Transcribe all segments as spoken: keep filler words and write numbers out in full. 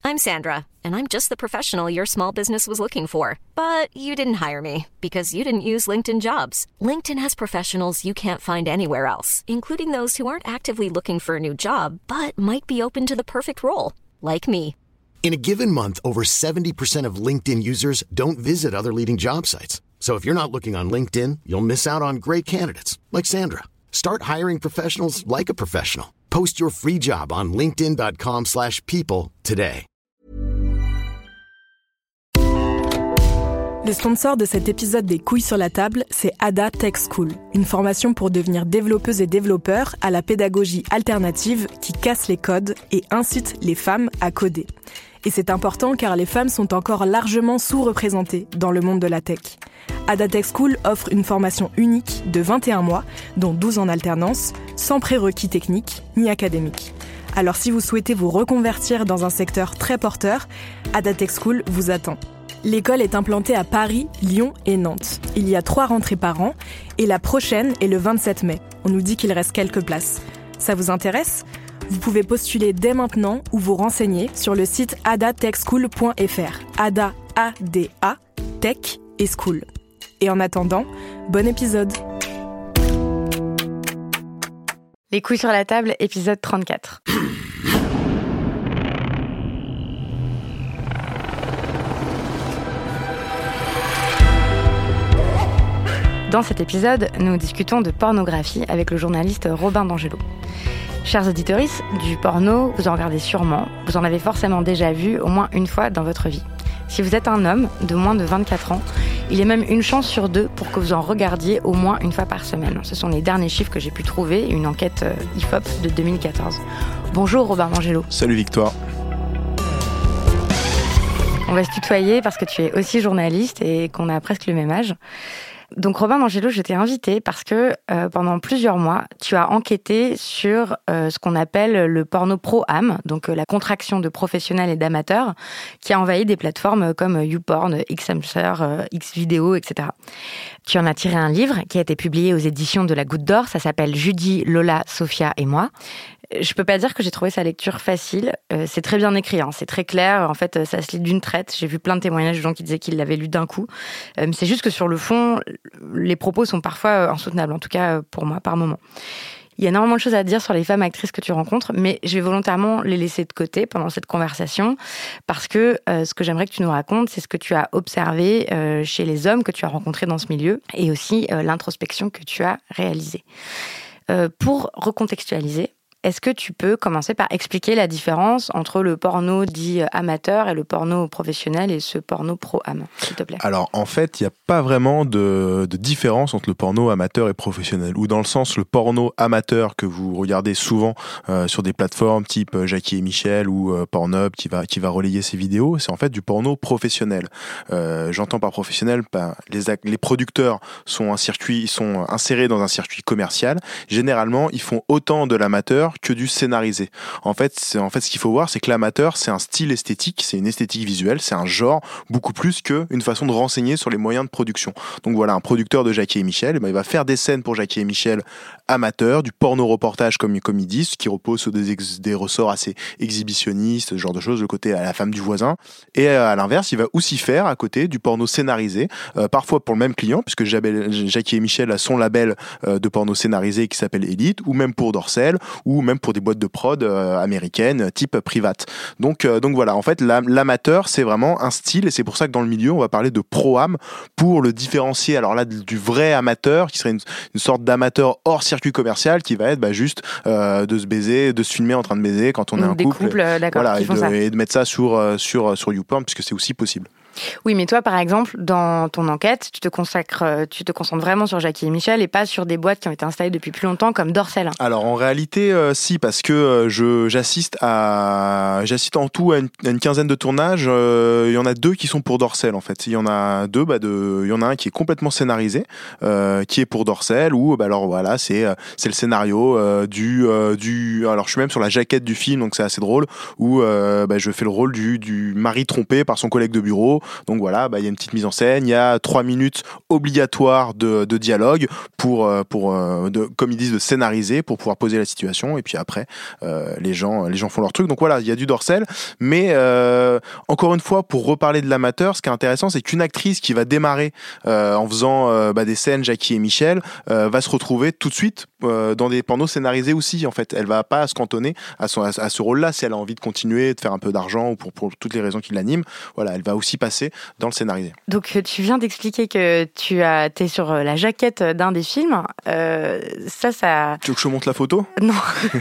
I'm Sandra, and I'm just the professional your small business was looking for. But you didn't hire me because you didn't use LinkedIn Jobs. LinkedIn has professionals you can't find anywhere else, including those who aren't actively looking for a new job, but might be open to the perfect role, like me. In a given month, over seventy percent of LinkedIn users don't visit other leading job sites. So if you're not looking on LinkedIn, you'll miss out on great candidates, like Sandra. Start hiring professionals like a professional. Post your free job on linkedin.com slash people today. Le sponsor de cet épisode des Couilles sur la table, c'est Ada Tech School, une formation pour devenir développeuse et développeur à la pédagogie alternative qui casse les codes et incite les femmes à coder. Et c'est important car les femmes sont encore largement sous-représentées dans le monde de la tech. Ada Tech School offre une formation unique de vingt et un mois, dont douze en alternance, sans prérequis techniques ni académiques. Alors si vous souhaitez vous reconvertir dans un secteur très porteur, Ada Tech School vous attend. L'école est implantée à Paris, Lyon et Nantes. Il y a trois rentrées par an et la prochaine est le vingt-sept mai. On nous dit qu'il reste quelques places. Ça vous intéresse ? Vous pouvez postuler dès maintenant ou vous renseigner sur le site ada tech school point f r. Ada, A D A, Tech et School. Et en attendant, bon épisode. Les couilles sur la table, épisode trente-quatre. Dans cet épisode, nous discutons de pornographie avec le journaliste Robin D'Angelo. Chers auditeurs, du porno, vous en regardez sûrement, vous en avez forcément déjà vu au moins une fois dans votre vie. Si vous êtes un homme de moins de vingt-quatre ans, il y a même une chance sur deux pour que vous en regardiez au moins une fois par semaine. Ce sont les derniers chiffres que j'ai pu trouver, une enquête I F O P de deux mille quatorze. Bonjour Robin D'Angelo. Salut Victoire. On va se tutoyer parce que tu es aussi journaliste et qu'on a presque le même âge. Donc Robin D'Angelo, je t'ai invité parce que euh, pendant plusieurs mois, tu as enquêté sur euh, ce qu'on appelle le porno pro-am, donc euh, la contraction de professionnels et d'amateurs, qui a envahi des plateformes comme YouPorn, Xhamster, euh, Xvideo, et cetera. Tu en as tiré un livre qui a été publié aux éditions de la Goutte d'Or, ça s'appelle Judy, Lola, Sophia et moi. Je peux pas dire que j'ai trouvé sa lecture facile. Euh, c'est très bien écrit, hein, c'est très clair. En fait, ça se lit d'une traite. J'ai vu plein de témoignages de gens qui disaient qu'ils l'avaient lu d'un coup. Euh, mais c'est juste que sur le fond, les propos sont parfois insoutenables, en tout cas pour moi, par moment. Il y a énormément de choses à dire sur les femmes actrices que tu rencontres, mais je vais volontairement les laisser de côté pendant cette conversation, parce que euh, ce que j'aimerais que tu nous racontes, c'est ce que tu as observé euh, chez les hommes que tu as rencontrés dans ce milieu, et aussi euh, l'introspection que tu as réalisée. Euh, pour recontextualiser, est-ce que tu peux commencer par expliquer la différence entre le porno dit amateur et le porno professionnel et ce porno pro-am, s'il te plaît? Alors, en fait, il n'y a pas vraiment de, de différence entre le porno amateur et professionnel. Ou dans le sens, le porno amateur que vous regardez souvent euh, sur des plateformes type Jackie et Michel ou euh, Pornhub qui va, qui va relayer ces vidéos, c'est en fait du porno professionnel. Euh, j'entends par professionnel, ben, les, les producteurs sont, un circuit, sont insérés dans un circuit commercial. Généralement, ils font autant de l'amateur que du scénarisé. En fait, c'est, en fait, ce qu'il faut voir, c'est que l'amateur, c'est un style esthétique, c'est une esthétique visuelle, c'est un genre, beaucoup plus qu'une façon de renseigner sur les moyens de production. Donc voilà, un producteur de Jackie et Michel, eh ben, il va faire des scènes pour Jackie et Michel amateurs, du porno-reportage comme, comme ils disent, qui repose sur des, ex, des ressorts assez exhibitionnistes, ce genre de choses, le côté à la femme du voisin. Et à l'inverse, il va aussi faire à côté du porno scénarisé, euh, parfois pour le même client, puisque Jackie et Michel a son label euh, de porno scénarisé qui s'appelle Elite, ou même pour Dorsel, ou même pour des boîtes de prod euh, américaines type Private. Donc, euh, donc voilà, en fait, la, l'amateur, c'est vraiment un style, et c'est pour ça que dans le milieu, on va parler de pro-am pour le différencier, alors là, du vrai amateur, qui serait une, une sorte d'amateur hors circuit commercial, qui va être bah, juste euh, de se baiser, de se filmer en train de baiser quand on donc est un des couple. couples, d'accord, voilà, qui et, font de, ça. et de mettre ça sur, sur, sur YouPorn, puisque c'est aussi possible. Oui, mais toi, par exemple, dans ton enquête, tu te consacres, tu te concentres vraiment sur Jackie et Michel et pas sur des boîtes qui ont été installées depuis plus longtemps comme Dorsel. Alors en réalité, euh, si, parce que euh, je j'assiste à j'assiste en tout à une, à une quinzaine de tournages. Euh, il y en a deux qui sont pour Dorsel en fait. Il y en a deux, bah de, il y en a un qui est complètement scénarisé, euh, qui est pour Dorsel où bah alors voilà, c'est c'est le scénario euh, du euh, du. Alors je suis même sur la jaquette du film, donc c'est assez drôle où euh, bah, je fais le rôle du du mari trompé par son collègue de bureau. Donc voilà, bah, il y a une petite mise en scène, il y a trois minutes obligatoires de, de dialogue pour, pour de, comme ils disent, de scénariser, pour pouvoir poser la situation, et puis après, euh, les gens, les gens font leur truc. Donc voilà, il y a du dorsel, mais euh, encore une fois, pour reparler de l'amateur, ce qui est intéressant, c'est qu'une actrice qui va démarrer euh, en faisant euh, bah, des scènes Jackie et Michel euh, va se retrouver tout de suite euh, dans des pornos scénarisés aussi. En fait, elle va pas se cantonner à, son, à, à ce rôle-là si elle a envie de continuer, de faire un peu d'argent ou pour, pour toutes les raisons qui l'animent. Voilà, elle va aussi passer dans le scénarisé. Donc tu viens d'expliquer que tu as, t'es sur la jaquette d'un des films. Euh, ça, ça. Tu veux que je te montre la photo ? Non.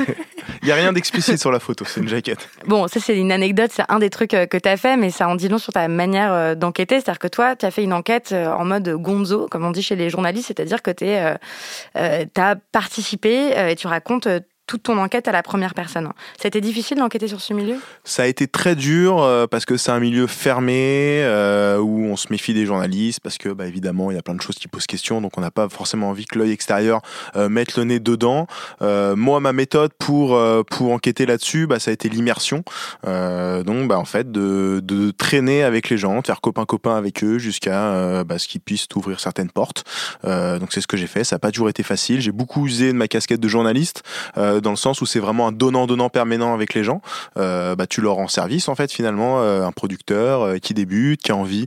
Il n'y a rien d'explicite sur la photo, c'est une jaquette. Bon, ça c'est une anecdote, c'est un des trucs que tu as fait, mais ça en dit long sur ta manière d'enquêter. C'est-à-dire que toi, tu as fait une enquête en mode gonzo, comme on dit chez les journalistes, c'est-à-dire que tu euh, euh, as participé euh, et tu racontes euh, toute ton enquête à la première personne. Ça a été difficile d'enquêter sur ce milieu ? Ça a été très dur euh, parce que c'est un milieu fermé euh, où on se méfie des journalistes parce que bah, évidemment il y a plein de choses qui posent question, donc on n'a pas forcément envie que l'œil extérieur euh, mette le nez dedans. Euh, moi, ma méthode pour euh, pour enquêter là-dessus, bah, ça a été l'immersion. Euh, donc bah, en fait de de traîner avec les gens, de faire copain copain avec eux jusqu'à euh, bah, ce qu'ils puissent ouvrir certaines portes. Euh, donc c'est ce que j'ai fait. Ça n'a pas toujours été facile. J'ai beaucoup usé de ma casquette de journaliste. Euh, dans le sens où c'est vraiment un donnant-donnant permanent avec les gens. Euh, bah, tu leur rends service, en fait, finalement, euh, un producteur euh, qui débute, qui a envie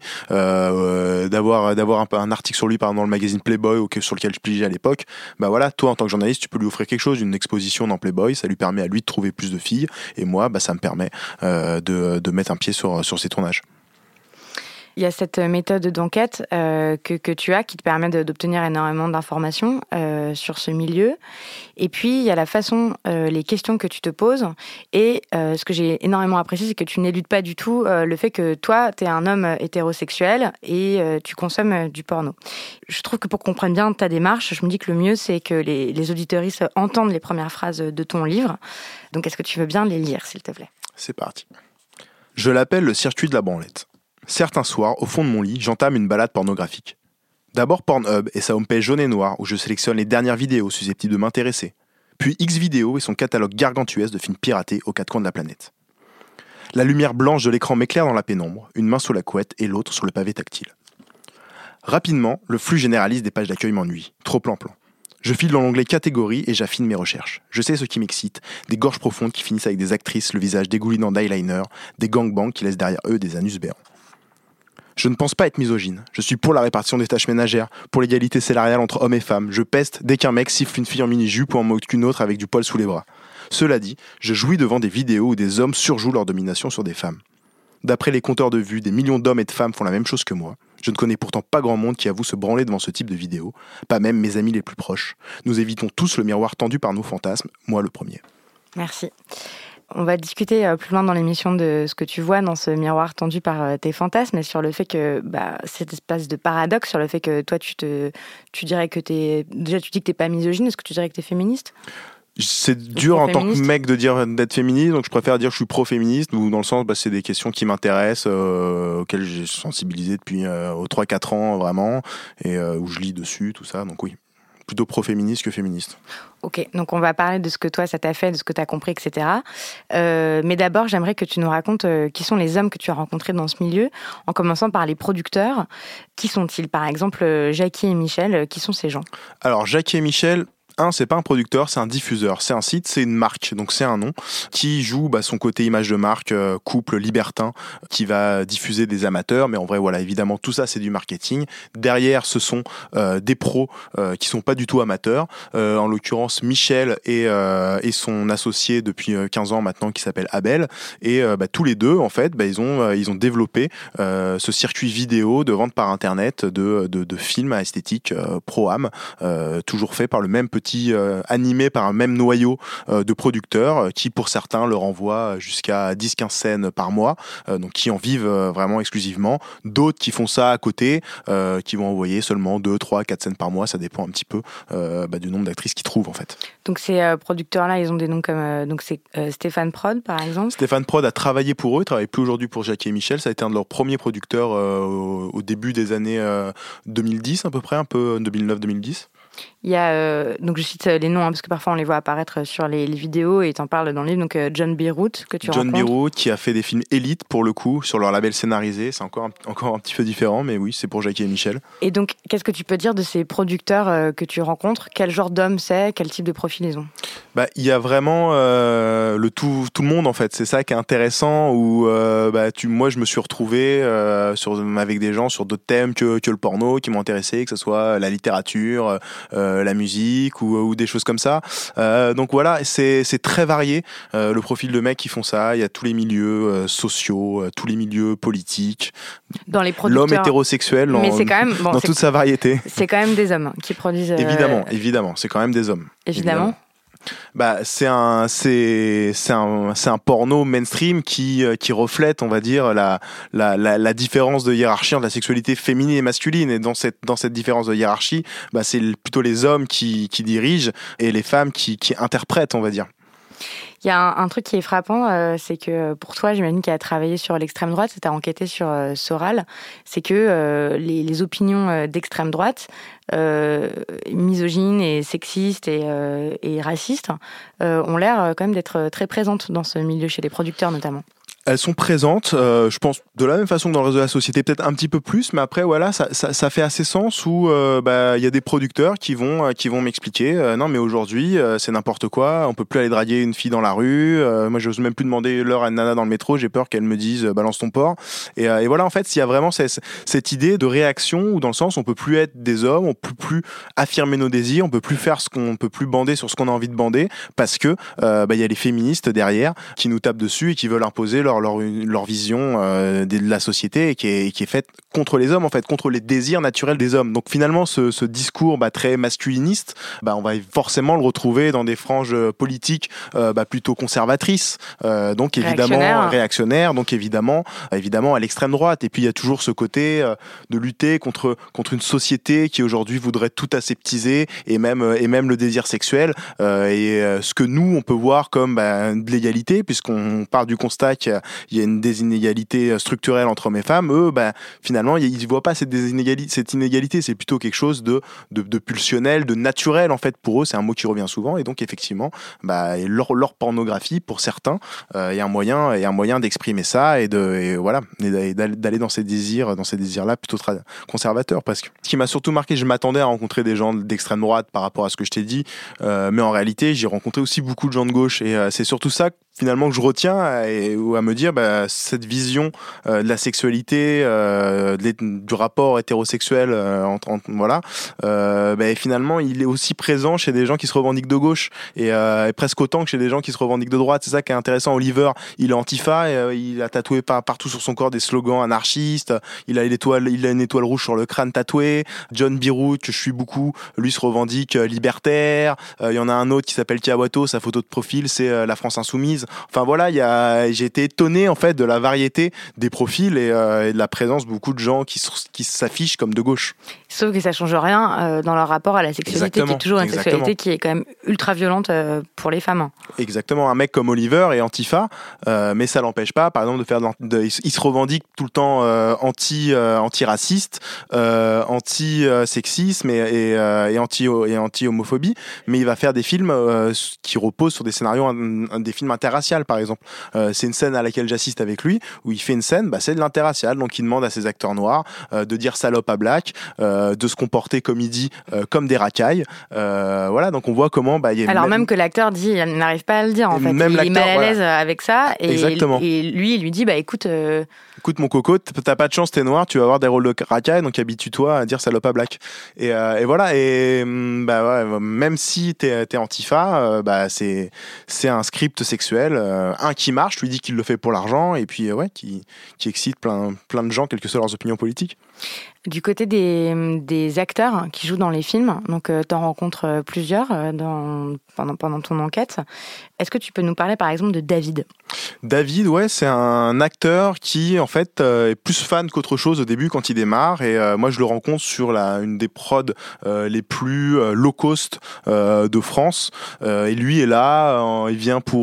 euh, d'avoir, d'avoir un, un article sur lui, par exemple, dans le magazine Playboy ou sur lequel je pligeais à l'époque. Bah voilà, toi, en tant que journaliste, tu peux lui offrir quelque chose, une exposition dans Playboy, ça lui permet à lui de trouver plus de filles, et moi, bah, ça me permet euh, de, de mettre un pied sur, sur ses tournages. Il y a cette méthode d'enquête euh, que, que tu as qui te permet de, d'obtenir énormément d'informations euh, sur ce milieu. Et puis, il y a la façon, euh, les questions que tu te poses. Et euh, ce que j'ai énormément apprécié, c'est que tu n'éludes pas du tout euh, le fait que toi, tu es un homme hétérosexuel et euh, tu consommes euh, du porno. Je trouve que pour qu'on comprenne bien ta démarche, je me dis que le mieux, c'est que les, les auditeuristes entendent les premières phrases de ton livre. Donc, est-ce que tu veux bien les lire, s'il te plaît ? C'est parti. Je l'appelle le circuit de la branlette. Certains soirs, au fond de mon lit, j'entame une balade pornographique. D'abord Pornhub et sa homepage jaune et noire où je sélectionne les dernières vidéos susceptibles de m'intéresser. Puis Xvideo et son catalogue gargantuesque de films piratés aux quatre coins de la planète. La lumière blanche de l'écran m'éclaire dans la pénombre, une main sous la couette et l'autre sur le pavé tactile. Rapidement, le flux généraliste des pages d'accueil m'ennuie. Trop plan-plan. Je file dans l'onglet catégories et j'affine mes recherches. Je sais ce qui m'excite, des gorges profondes qui finissent avec des actrices, le visage dégoulinant d'eyeliner, des gangbangs qui laissent derrière eux des anus béants. Je ne pense pas être misogyne. Je suis pour la répartition des tâches ménagères, pour l'égalité salariale entre hommes et femmes. Je peste dès qu'un mec siffle une fille en mini-jupe ou en mode qu'une autre avec du poil sous les bras. Cela dit, je jouis devant des vidéos où des hommes surjouent leur domination sur des femmes. D'après les compteurs de vues, des millions d'hommes et de femmes font la même chose que moi. Je ne connais pourtant pas grand monde qui avoue se branler devant ce type de vidéos, pas même mes amis les plus proches. Nous évitons tous le miroir tendu par nos fantasmes, moi le premier. Merci. On va discuter plus loin dans l'émission de ce que tu vois dans ce miroir tendu par tes fantasmes et sur le fait que bah, cette espèce de paradoxe, sur le fait que toi, tu, te, tu dirais que t'es... Déjà, tu dis que t'es pas misogyne, est-ce que tu dirais que t'es féministe ? C'est dur en tant que mec de dire d'être féministe, donc je préfère dire que je suis pro-féministe, ou dans le sens, bah, c'est des questions qui m'intéressent, euh, auxquelles j'ai sensibilisé depuis euh, aux trois quatre ans vraiment, et euh, où je lis dessus, tout ça, donc oui. Plutôt pro-féministe que féministe. Ok, donc on va parler de ce que toi ça t'a fait, de ce que tu as compris, et cetera. Euh, mais d'abord, j'aimerais que tu nous racontes euh, qui sont les hommes que tu as rencontrés dans ce milieu, en commençant par les producteurs. Qui sont-ils ? Par exemple, Jackie et Michel, qui sont ces gens ? Alors, Jackie et Michel... Un, c'est pas un producteur, c'est un diffuseur. C'est un site, c'est une marque, donc c'est un nom qui joue bah, son côté image de marque, euh, couple libertin, qui va diffuser des amateurs. Mais en vrai, voilà, évidemment, tout ça, c'est du marketing. Derrière, ce sont euh, des pros euh, qui sont pas du tout amateurs. Euh, en l'occurrence, Michel et, euh, et son associé depuis quinze ans maintenant, qui s'appelle Abel. Et euh, bah, tous les deux, en fait, bah, ils ont euh, ils ont développé euh, ce circuit vidéo de vente par internet de de, de films à esthétique euh, pro-am, euh, toujours fait par le même petit Euh, animé par un même noyau euh, de producteurs euh, qui pour certains leur envoient jusqu'à dix quinze scènes par mois, euh, donc qui en vivent euh, vraiment exclusivement, d'autres qui font ça à côté, euh, qui vont envoyer seulement deux, trois, quatre scènes par mois, ça dépend un petit peu euh, bah, du nombre d'actrices qu'ils trouvent en fait. Donc ces euh, producteurs-là, ils ont des noms comme euh, donc c'est euh, Stéphane Prod par exemple. Stéphane Prod a travaillé pour eux, il travaille plus aujourd'hui pour Jackie et Michel, ça a été un de leurs premiers producteurs euh, au, au début des années euh, deux mille dix à peu près, un peu deux mille neuf deux mille dix. Il y a, euh, donc je cite les noms, hein, parce que parfois on les voit apparaître sur les, les vidéos et t'en parles dans le livre, donc euh, John Bierut, que tu John rencontres. Bierut, qui a fait des films Élite, pour le coup, sur leur label scénarisé. C'est encore un, encore un petit peu différent, mais oui, c'est pour Jackie et Michel. Et donc, qu'est-ce que tu peux dire de ces producteurs euh, que tu rencontres? Quel genre d'homme c'est? Quel type de profil ils ont? Bah, il y a vraiment euh, le tout, tout le monde, en fait. C'est ça qui est intéressant, où euh, bah, tu, moi, je me suis retrouvé euh, sur, avec des gens sur d'autres thèmes que, que le porno, qui m'ont intéressé, que ce soit la littérature, euh, la musique, Ou, ou des choses comme ça. Euh, donc voilà, c'est, c'est très varié, euh, le profil de mecs qui font ça. Il y a tous les milieux euh, sociaux, euh, tous les milieux politiques. Dans les producteurs. L'homme hétérosexuel, Mais en, c'est quand même, bon, dans c'est, toute sa variété. C'est quand même des hommes qui produisent... Euh... Évidemment, évidemment, c'est quand même des hommes. Évidemment. évidemment. Bah, c'est un, c'est, c'est un, c'est un porno mainstream qui, qui reflète, on va dire, la, la, la, la différence de hiérarchie entre la sexualité féminine et masculine. Et dans cette, dans cette différence de hiérarchie, bah, c'est plutôt les hommes qui, qui dirigent et les femmes qui, qui interprètent, on va dire. Il y a un, un truc qui est frappant, euh, c'est que pour toi, j'imagine qu'il a travaillé sur l'extrême droite, tu as enquêté sur euh, Soral, c'est que euh, les, les opinions euh, d'extrême droite, euh, misogynes et sexistes et, euh, et racistes, euh, ont l'air quand même d'être très présentes dans ce milieu, chez les producteurs notamment. Elles sont présentes, euh, je pense, de la même façon que dans le reste de la société, peut-être un petit peu plus, mais après, voilà, ça, ça, ça fait assez sens où euh, bah, y a des producteurs qui vont, euh, qui vont m'expliquer euh, non, mais aujourd'hui, euh, c'est n'importe quoi, on peut plus aller draguer une fille dans la rue, euh, moi, j'ose même plus demander l'heure à une nana dans le métro, j'ai peur qu'elle me dise euh, balance ton porc. Et, euh, et voilà, en fait, il y a vraiment cette, cette idée de réaction où, dans le sens, on peut plus être des hommes, on peut plus affirmer nos désirs, on peut plus faire ce qu'on peut plus bander sur ce qu'on a envie de bander, parce que euh, bah, y a les féministes derrière qui nous tapent dessus et qui veulent imposer leur Leur, leur, leur vision euh, de la société et qui est, qui est faite contre les hommes, en fait, contre les désirs naturels des hommes. Donc finalement, ce, ce discours bah, très masculiniste, bah, on va forcément le retrouver dans des franges politiques euh, bah, plutôt conservatrices, euh, donc évidemment réactionnaires, réactionnaires, donc évidemment, évidemment à l'extrême droite. Et puis il y a toujours ce côté euh, de lutter contre, contre une société qui aujourd'hui voudrait tout aseptiser et même, et même le désir sexuel. Euh, et euh, ce que nous, on peut voir comme bah, de l'égalité, puisqu'on part du constat qu'il y a il y a une des inégalités structurelles entre hommes et femmes, eux, bah, finalement, ils ne voient pas cette, inégalité, cette inégalité, c'est plutôt quelque chose de, de, de pulsionnel, de naturel, en fait, pour eux, c'est un mot qui revient souvent, et donc, effectivement, bah, leur, leur pornographie, pour certains, euh, est un moyen, est un moyen d'exprimer ça, et, de, et voilà, et d'aller dans ces désirs, dans ces désirs-là, plutôt tra- conservateurs, parce que ce qui m'a surtout marqué, je m'attendais à rencontrer des gens d'extrême droite par rapport à ce que je t'ai dit, euh, mais en réalité, j'ai rencontré aussi beaucoup de gens de gauche, et euh, c'est surtout ça, finalement, que je retiens, et, ou à me dire, bah, cette vision euh, de la sexualité, euh, de du rapport hétérosexuel, euh, entre, entre, voilà, euh, bah, finalement, il est aussi présent chez des gens qui se revendiquent de gauche, et, euh, et presque autant que chez des gens qui se revendiquent de droite. C'est ça qui est intéressant. Oliver, il est antifa, et, euh, il a tatoué par, partout sur son corps des slogans anarchistes, il a, une étoile, il a une étoile rouge sur le crâne tatouée. John Bierut, que je suis beaucoup, lui se revendique euh, libertaire. Il euh, y en a un autre qui s'appelle Kiawato, sa photo de profil, c'est euh, la France insoumise. Enfin voilà, il y a, j'ai été étonné en fait de la variété des profils et, euh, et de la présence de beaucoup de gens qui, qui s'affichent comme de gauche. Sauf que ça change rien euh, dans leur rapport à la sexualité, exactement, qui est toujours une exactement. sexualité qui est quand même ultra violente euh, pour les femmes. Exactement, un mec comme Oliver est antifa, euh, mais ça l'empêche pas, par exemple, de faire de, de, il se revendique tout le temps euh, anti euh, anti-raciste, euh, anti-sexisme et, et, euh, et anti et anti-homophobie, mais il va faire des films euh, qui reposent sur des scénarios, un, un, des films interraciales par exemple. Euh, c'est une scène à laquelle j'assiste avec lui où il fait une scène, bah, c'est de l'interracial, donc il demande à ses acteurs noirs euh, de dire salope à black, euh, de se comporter comme il dit, euh, comme des racailles. Euh, voilà, donc on voit comment. Bah, y a Alors même, même que l'acteur dit, il n'arrive pas à le dire en fait. Même il est mal à l'aise voilà. avec ça et, Exactement. et lui, il lui dit bah écoute. Euh... Écoute mon coco, t'as pas de chance, t'es noir, tu vas avoir des rôles de racaille, donc habitue-toi à dire salope à black. Et, euh, et voilà, et bah ouais, même si t'es, t'es antifa, euh, bah c'est c'est un script sexuel, euh, un qui marche, lui dit qu'il le fait pour l'argent, et puis euh, ouais, qui qui excite plein plein de gens, quelles que soient leurs opinions politiques. Du côté des, des acteurs qui jouent dans les films, donc euh, tu en rencontres plusieurs euh, dans, pendant, pendant ton enquête. Est-ce que tu peux nous parler par exemple de David ? David, ouais, c'est un acteur qui en fait euh, est plus fan qu'autre chose au début quand il démarre. Et euh, moi, je le rencontre sur la, une des prods euh, les plus euh, low cost euh, de France. Euh, et lui est là, euh, il vient pour, euh, bah, comme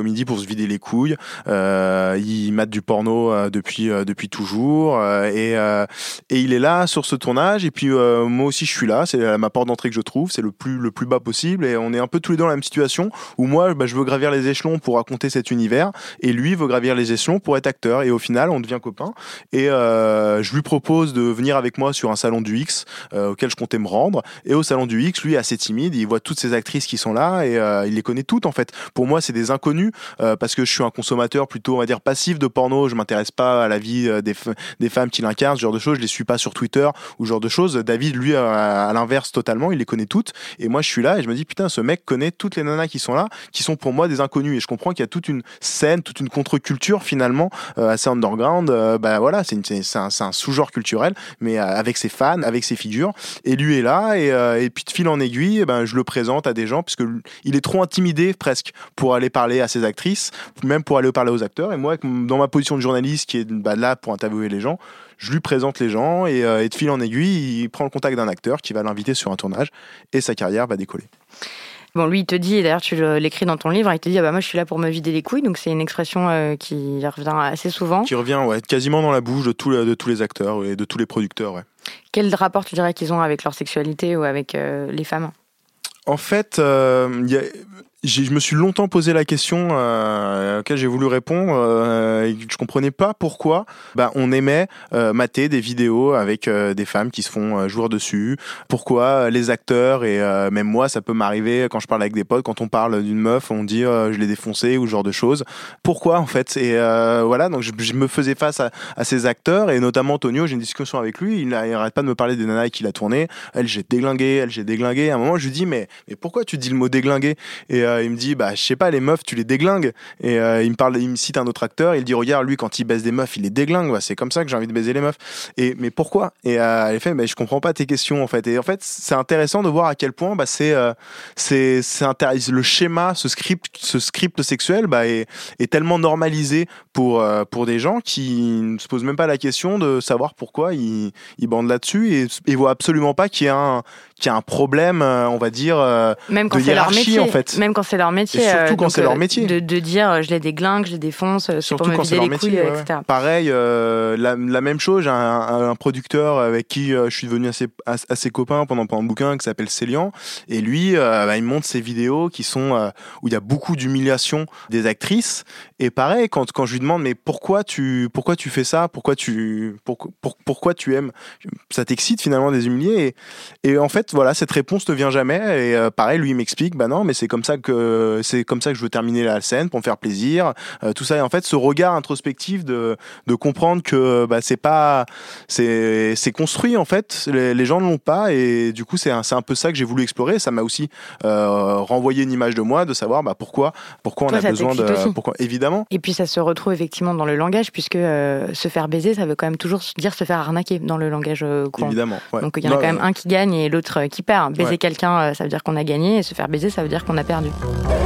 l'après-midi pour se vider les couilles. Euh, il mate du porno euh, depuis euh, depuis toujours euh, et euh, et il est là sur ce tournage. Et puis euh, moi aussi je suis là. C'est ma porte d'entrée que je trouve. C'est le plus le plus bas possible. Et on est un peu tous les deux dans la même situation où moi bah, je veux gravir les échelons pour raconter cet univers et lui veut gravir les échelons pour être acteur. Et au final on devient copains. Et euh, je lui propose de venir avec moi sur un salon du X euh, auquel je comptais me rendre. Et au salon du X, lui est assez timide. Il voit toutes ces actrices qui sont là et euh, il les connaît toutes en fait. Pour moi, c'est des inconnus euh, parce que je suis un consommateur plutôt, on va dire, passif de porno. Je m'intéresse pas à la vie euh, des, f- des femmes qui l'incarnent, ce genre de choses. Je les suis pas sur Twitter ou ce genre de choses. David, lui, à, à l'inverse totalement, il les connaît toutes. Et moi, je suis là et je me dis putain, ce mec connaît toutes les nanas qui sont là, qui sont pour moi des inconnus. Et je comprends qu'il y a toute une scène, toute une contre-culture finalement euh, assez underground. Euh, bah voilà, c'est, une, c'est, un, c'est un sous-genre culturel, mais euh, avec ses fans, avec ses figures. Et lui est là et, euh, et puis de fil en aiguille, eh ben je le présente à des gens puisque il est trop intimidé presque pour aller parler à ses actrices, même pour aller parler aux acteurs. Et moi, dans ma position de journaliste qui est bah, là pour interviewer les gens, je lui présente les gens et, euh, et de fil en aiguille, il prend le contact d'un acteur qui va l'inviter sur un tournage et sa carrière va décoller. Bon, lui, il te dit, et d'ailleurs tu l'écris dans ton livre, il te dit ah bah moi je suis là pour me vider les couilles, donc c'est une expression euh, qui revient assez souvent. Qui revient, ouais, quasiment dans la bouche de, tout, de tous les acteurs et de tous les producteurs, ouais. Quel rapport tu dirais qu'ils ont avec leur sexualité ou avec euh, les femmes ? En fait, euh, y a... J'ai, je me suis longtemps posé la question euh, à laquelle j'ai voulu répondre euh, et je comprenais pas pourquoi bah, on aimait euh, mater des vidéos avec euh, des femmes qui se font euh, jouer dessus. Pourquoi les acteurs et euh, même moi, ça peut m'arriver quand je parle avec des potes, quand on parle d'une meuf, on dit euh, je l'ai défoncée ou ce genre de choses. Pourquoi en fait ? Et euh, voilà, donc je, je me faisais face à, à ces acteurs et notamment Tonio, j'ai une discussion avec lui, il n'arrête pas de me parler des nanas qu'il a tourné. Elle, j'ai déglingué, elle, j'ai déglingué. À un moment, je lui dis mais, mais pourquoi tu dis le mot déglingué ? Et euh, il me dit bah je sais pas, les meufs tu les déglingues. Et euh, il me parle, il me cite un autre acteur, il dit regarde lui quand il baise des meufs il les déglingue, bah, c'est comme ça que j'ai envie de baiser les meufs. Et mais pourquoi ? Et euh, elle fait mais je comprends pas tes questions en fait. Et en fait c'est intéressant de voir à quel point bah c'est euh, c'est c'est intér- le schéma, ce script ce script sexuel bah est, est tellement normalisé pour euh, pour des gens qui ne se posent même pas la question de savoir pourquoi ils ils bandent là-dessus et et voient absolument pas qu'il y a un qu'il y a un problème, on va dire, même quand de c'est hiérarchie, leur métier, en fait. Même quand c'est leur métier. Et surtout euh, quand donc, c'est leur métier. De, de dire je les déglingue, je les défonce, c'est surtout pour me quand vider c'est leur les métier, couilles, ouais, et cetera. Ouais. Pareil, euh, la, la même chose, j'ai un, un producteur avec qui euh, je suis devenu assez, assez copain pendant, pendant un bouquin qui s'appelle Célian. Et lui, euh, bah, il montre ses vidéos qui sont, euh, où il y a beaucoup d'humiliation des actrices. Et pareil, quand, quand je lui demande mais pourquoi tu, pourquoi tu fais ça, pourquoi tu, pour, pour, pourquoi tu aimes, ça t'excite finalement des humiliés. Et, et en fait, voilà, cette réponse ne vient jamais. Et euh, pareil, lui il m'explique, bah non, mais c'est comme ça que c'est comme ça que je veux terminer la scène pour me faire plaisir, euh, tout ça. Et en fait, ce regard introspectif de de comprendre que bah c'est pas, c'est c'est construit en fait. Les, les gens ne l'ont pas et du coup c'est un, c'est un peu ça que j'ai voulu explorer. Ça m'a aussi euh, renvoyé une image de moi, de savoir bah pourquoi pourquoi Toi, on a ça besoin de aussi. pourquoi évidemment. Et puis ça se retrouve effectivement dans le langage puisque euh, se faire baiser, ça veut quand même toujours dire se faire arnaquer dans le langage euh, courant. Évidemment. Ouais. Donc il y en a non, quand même euh... un qui gagne et l'autre qui perd. Baiser ouais. quelqu'un, ça veut dire qu'on a gagné, et se faire baiser, ça veut dire qu'on a perdu.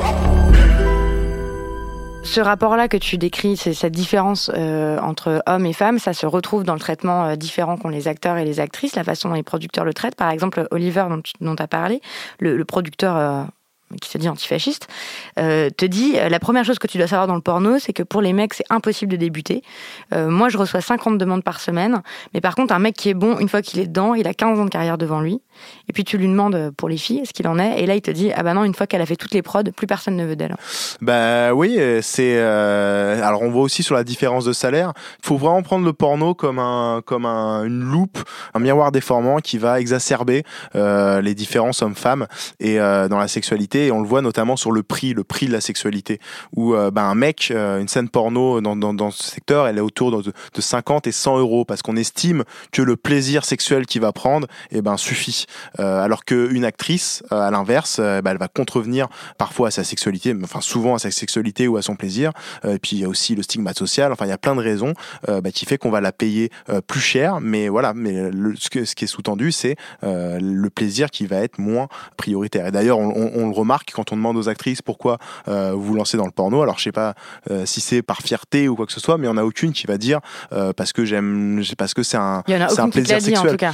Ce rapport-là que tu décris, c'est cette différence euh, entre hommes et femmes, ça se retrouve dans le traitement euh, différent qu'ont les acteurs et les actrices, la façon dont les producteurs le traitent. Par exemple, Oliver, dont tu as parlé, le, le producteur euh, qui se dit antifasciste, euh, te dit euh, la première chose que tu dois savoir dans le porno, c'est que pour les mecs, c'est impossible de débuter. Euh, moi, je reçois cinquante demandes par semaine, mais par contre, un mec qui est bon, une fois qu'il est dedans, il a quinze ans de carrière devant lui. Et puis tu lui demandes pour les filles ce qu'il en est, et là il te dit ah bah non, une fois qu'elle a fait toutes les prods, plus personne ne veut d'elle. Bah oui, c'est euh... alors on voit aussi sur la différence de salaire. Il faut vraiment prendre le porno comme un comme un une loupe, un miroir déformant qui va exacerber euh, les différences hommes-femmes et euh, dans la sexualité. Et on le voit notamment sur le prix, le prix de la sexualité, où euh, bah un mec, euh, une scène porno dans dans dans ce secteur, elle est autour de, de cinquante et cent euros parce qu'on estime que le plaisir sexuel qu'il va prendre, eh ben suffit. Euh, alors qu'une actrice, euh, à l'inverse, euh, bah, elle va contrevenir parfois à sa sexualité, enfin souvent à sa sexualité ou à son plaisir. Euh, et puis il y a aussi le stigmate social. Enfin, il y a plein de raisons euh, bah, qui fait qu'on va la payer euh, plus cher. Mais voilà, mais le, ce, que, ce qui est sous-tendu, c'est euh, le plaisir qui va être moins prioritaire. Et d'ailleurs, on, on, on le remarque quand on demande aux actrices pourquoi euh, vous vous lancez dans le porno. Alors je sais pas euh, si c'est par fierté ou quoi que ce soit, mais il y en a aucune qui va dire euh, parce que j'aime, parce que c'est un, il y en a c'est un aucune plaisir qui te l'a dit, sexuel. En tout cas.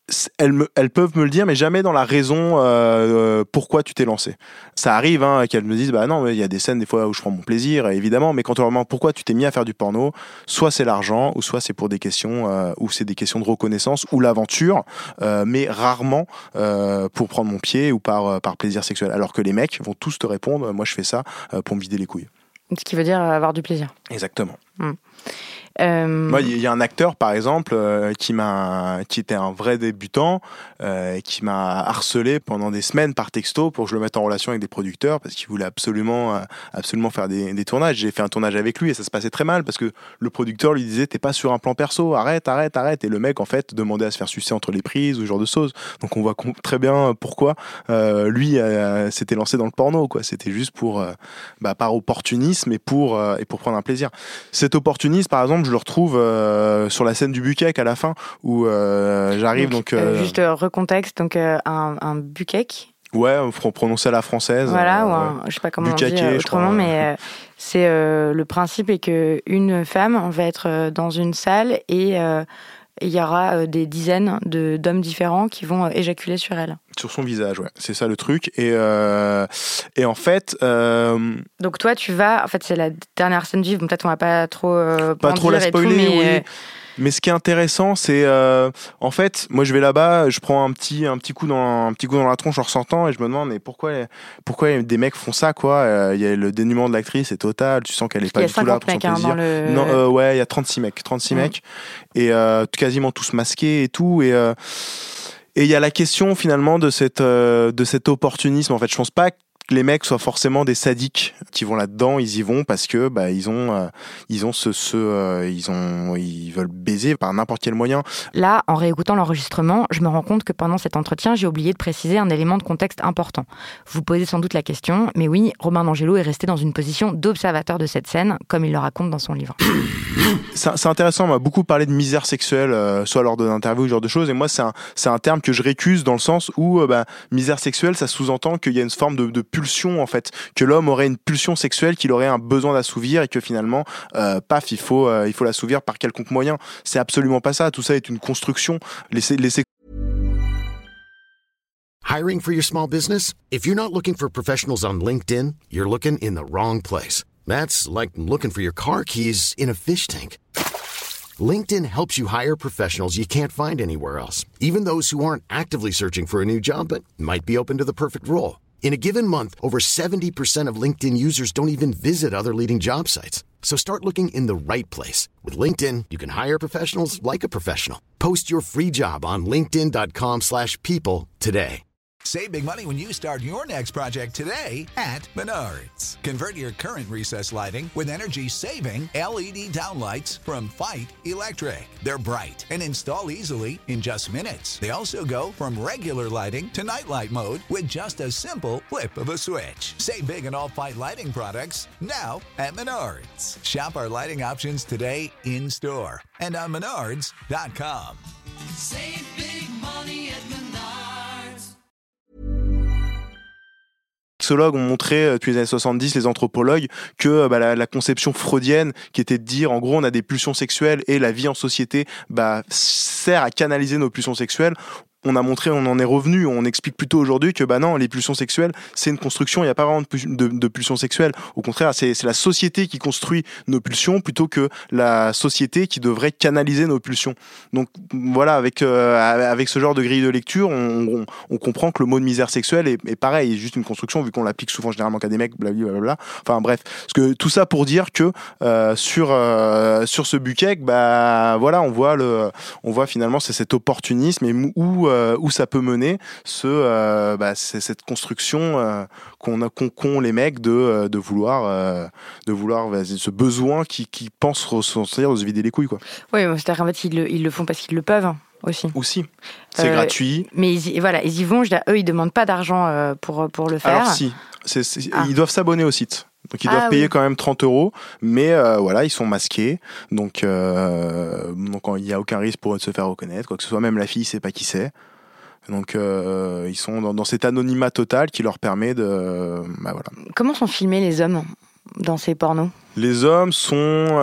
elles, me, elles peuvent me le dire, mais jamais dans la raison euh, pourquoi tu t'es lancé. Ça arrive hein, qu'elles me disent bah non, mais il y a des scènes des fois où je prends mon plaisir, évidemment, mais quand on leur demande pourquoi tu t'es mis à faire du porno, soit c'est l'argent, ou soit c'est pour des questions, euh, ou c'est des questions de reconnaissance, ou l'aventure, euh, mais rarement euh, pour prendre mon pied ou par, euh, par plaisir sexuel. Alors que les mecs vont tous te répondre, moi je fais ça euh, pour me vider les couilles. Ce qui veut dire avoir du plaisir. Exactement. Mmh. Euh... Moi, il y a un acteur, par exemple, euh, qui m'a, qui était un vrai débutant, euh, qui m'a harcelé pendant des semaines par texto pour que je le mette en relation avec des producteurs parce qu'il voulait absolument, euh, absolument faire des, des tournages. J'ai fait un tournage avec lui et ça se passait très mal parce que le producteur lui disait t'es pas sur un plan perso, arrête, arrête, arrête. Et le mec, en fait, demandait à se faire sucer entre les prises ou ce genre de choses. Donc on voit très bien pourquoi euh, lui euh, s'était lancé dans le porno, quoi. C'était juste pour, euh, bah, par opportunisme et pour, euh, et pour prendre un plaisir. Cet opportunisme, par exemple, je le retrouve euh, sur la scène du Bukkake à la fin où euh, j'arrive donc, donc euh, euh, juste recontexte donc euh, un, un Bukkake. Ouais, on prononce à la française. Voilà, euh, ou un, je sais pas comment Bukkake, on dit euh, autrement, crois, mais euh, c'est euh, le principe est que une femme va être dans une salle et euh, il y aura des dizaines de d'hommes différents qui vont éjaculer sur elle. Sur son visage, ouais. C'est ça le truc. Et, euh, et en fait... Euh... Donc toi, tu vas... En fait, c'est la dernière scène vive. Bon, peut-être on va pas trop... Euh, pas trop la spoiler, tout, mais, oui. euh... Mais ce qui est intéressant, c'est... Euh, en fait, moi, je vais là-bas, je prends un petit, un petit, coup, dans, un petit coup dans la tronche en ressortant et je me demande, mais pourquoi, pourquoi des mecs font ça, quoi. Il y a le dénuement de l'actrice, c'est total. Tu sens qu'elle est pas du tout là pour son plaisir. Hein, dans le... Non, euh, ouais, il y a trente-six mecs. trente-six mmh. mecs. Et euh, quasiment tous masqués et tout. Et... Euh, Et il y a la question finalement de cette euh, de cet opportunisme. En fait, je pense pas que les mecs soient forcément des sadiques qui vont là-dedans. Ils y vont parce que bah ils ont euh, ils ont ce ce euh, ils ont ils veulent baiser par n'importe quel moyen. Là, en réécoutant l'enregistrement, je me rends compte que pendant cet entretien, j'ai oublié de préciser un élément de contexte important. Vous posez sans doute la question, mais oui, Robin DeAngelo est resté dans une position d'observateur de cette scène, comme il le raconte dans son livre. C'est, c'est intéressant, on m'a beaucoup parlé de misère sexuelle, euh, soit lors d'interviews ou ce genre de choses, et moi c'est un, c'est un terme que je récuse dans le sens où euh, bah, misère sexuelle, ça sous-entend qu'il y a une forme de, de pulsion en fait, que l'homme aurait une pulsion sexuelle, qu'il aurait un besoin d'assouvir et que finalement, euh, paf, il faut, euh, il faut l'assouvir par quelconque moyen. C'est absolument pas ça, tout ça est une construction. Laissez, laissez... Hiring for your small business? If you're not looking for professionals on LinkedIn, you're looking in the wrong place. That's like looking for your car keys in a fish tank. LinkedIn helps you hire professionals you can't find anywhere else, even those who aren't actively searching for a new job but might be open to the perfect role. In a given month, over seventy percent of LinkedIn users don't even visit other leading job sites. So start looking in the right place. With LinkedIn, you can hire professionals like a professional. Post your free job on linkedin dot com slash people today. Save big money when you start your next project today at Menards. Convert your current recessed lighting with energy-saving L E D downlights from Fight Electric. They're bright and install easily in just minutes. They also go from regular lighting to nightlight mode with just a simple flip of a switch. Save big on all Fight lighting products now at Menards. Shop our lighting options today in-store and on menards dot com. Save big money at Menards. Les sexologues ont montré depuis les années soixante-dix, les anthropologues, que bah, la, la conception freudienne qui était de dire en gros on a des pulsions sexuelles et la vie en société bah, sert à canaliser nos pulsions sexuelles. On a montré, on en est revenu, on explique plutôt aujourd'hui que bah non, les pulsions sexuelles, c'est une construction, il n'y a pas vraiment de, de, de pulsions sexuelles. Au contraire, c'est, c'est la société qui construit nos pulsions plutôt que la société qui devrait canaliser nos pulsions. Donc voilà, avec, euh, avec ce genre de grille de lecture, on, on, on comprend que le mot de misère sexuelle est, est pareil, est juste une construction vu qu'on l'applique souvent généralement qu'à des mecs, blablabla. Enfin bref, parce que tout ça pour dire que euh, sur, euh, sur ce Bukkake, bah voilà, on voit, le, on voit finalement c'est cet opportunisme et où Euh, où ça peut mener ce, euh, bah, c'est cette construction euh, qu'on a, qu'ont, qu'ont les mecs de, de vouloir, euh, de vouloir bah, ce besoin qui, qui pense ressentir de se vider les couilles, quoi. Oui, c'est-à-dire qu'en fait ils le, ils le font parce qu'ils le peuvent aussi. Aussi, c'est euh, gratuit. Mais ils, voilà, ils y vont. Je dis, eux, ils demandent pas d'argent euh, pour pour le faire. Alors si, c'est, c'est, ah. ils doivent s'abonner au site. Donc ils doivent ah, payer oui. quand même trente euros, mais euh, voilà, ils sont masqués, donc euh, donc il n'y a aucun risque pour eux de se faire reconnaître, quoi que ce soit, même la fille sait pas qui c'est. Donc euh, ils sont dans, dans cet anonymat total qui leur permet de, bah voilà. Comment sont filmés les hommes dans ces pornos ? Les hommes sont,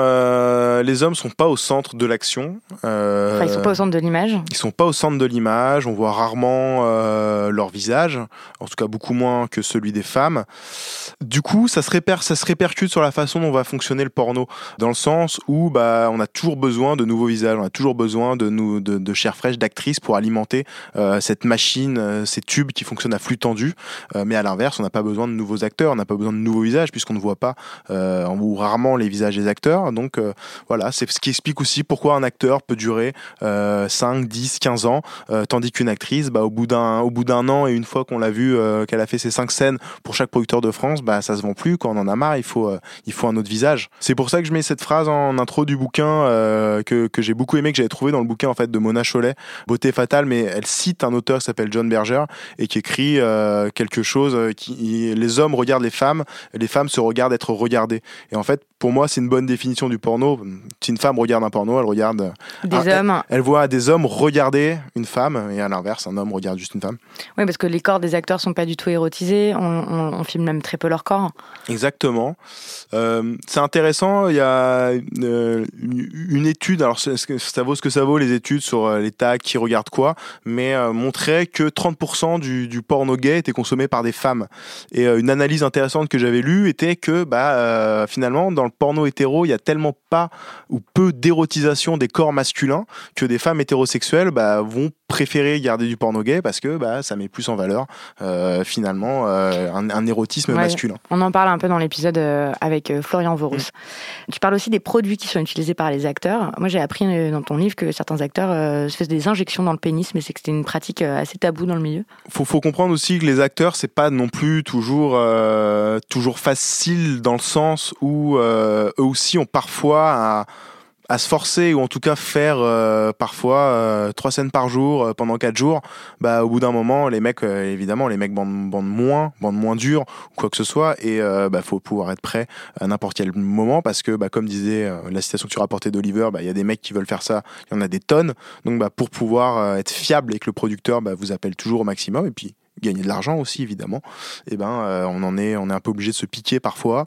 euh, les hommes sont pas au centre de l'action. Euh, enfin, ils sont pas au centre de l'image. Ils sont pas au centre de l'image. On voit rarement euh, leur visage, en tout cas beaucoup moins que celui des femmes. Du coup, ça se réper, ça se répercute sur la façon dont va fonctionner le porno, dans le sens où bah on a toujours besoin de nouveaux visages, on a toujours besoin de nous, de, de chair fraîche, d'actrices pour alimenter euh, cette machine, euh, ces tubes qui fonctionnent à flux tendu. Euh, mais à l'inverse, on n'a pas besoin de nouveaux acteurs, on n'a pas besoin de nouveaux visages puisqu'on ne voit pas euh, ou rarement les visages des acteurs. Donc euh, voilà, c'est ce qui explique aussi pourquoi un acteur peut durer euh, cinq, dix, quinze ans, euh, tandis qu'une actrice, bah, au bout d'un, au bout d'un an et une fois qu'on l'a vu, euh, qu'elle a fait ses cinq scènes pour chaque producteur de France, bah, ça se vend plus. Quand on en a marre, il faut, euh, il faut un autre visage. C'est pour ça que je mets cette phrase en intro du bouquin euh, que, que j'ai beaucoup aimé, que j'avais trouvé dans le bouquin en fait de Mona Chollet, Beauté fatale, mais elle cite un auteur qui s'appelle John Berger et qui écrit euh, quelque chose qui, les hommes regardent les femmes, les femmes se regardent être regardées. Et en fait, pour moi, c'est une bonne définition du porno. Si une femme regarde un porno, elle regarde des un, hommes. Elle, elle voit des hommes regarder une femme, et à l'inverse, un homme regarde juste une femme. Oui, parce que les corps des acteurs sont pas du tout érotisés. On, on, on filme même très peu leur corps. Exactement. Euh, c'est intéressant. Il y a euh, une étude. Alors, ça vaut ce que ça vaut les études sur les tags qui regardent quoi, mais euh, montrait que trente pour cent du, du porno gay était consommé par des femmes. Et euh, une analyse intéressante que j'avais lue était que, bah, euh, finalement, dans le porno hétéro, il y a tellement pas ou peu d'érotisation des corps masculins que des femmes hétérosexuelles bah, vont préférer garder du porno gay parce que bah, ça met plus en valeur euh, finalement euh, un, un érotisme ouais, masculin. On en parle un peu dans l'épisode euh, avec euh, Florian Vorus. Mmh. Tu parles aussi des produits qui sont utilisés par les acteurs. Moi j'ai appris euh, dans ton livre que certains acteurs euh, se faisaient des injections dans le pénis, mais c'est que c'était une pratique euh, assez taboue dans le milieu. Faut, faut comprendre aussi que les acteurs c'est pas non plus toujours, euh, toujours facile dans le sens où euh, eux aussi ont parfois à à se forcer ou en tout cas faire euh, parfois euh, trois scènes par jour euh, pendant quatre jours, bah au bout d'un moment les mecs euh, évidemment les mecs bandent, bandent moins, bandent moins dur ou quoi que ce soit et euh, bah faut pouvoir être prêt à n'importe quel moment parce que bah comme disait euh, la citation que tu rapportais d'Oliver, bah il y a des mecs qui veulent faire ça, il y en a des tonnes, donc bah pour pouvoir euh, être fiable et que le producteur bah vous appelle toujours au maximum et puis gagner de l'argent aussi évidemment, et ben euh, on en est on est un peu obligé de se piquer parfois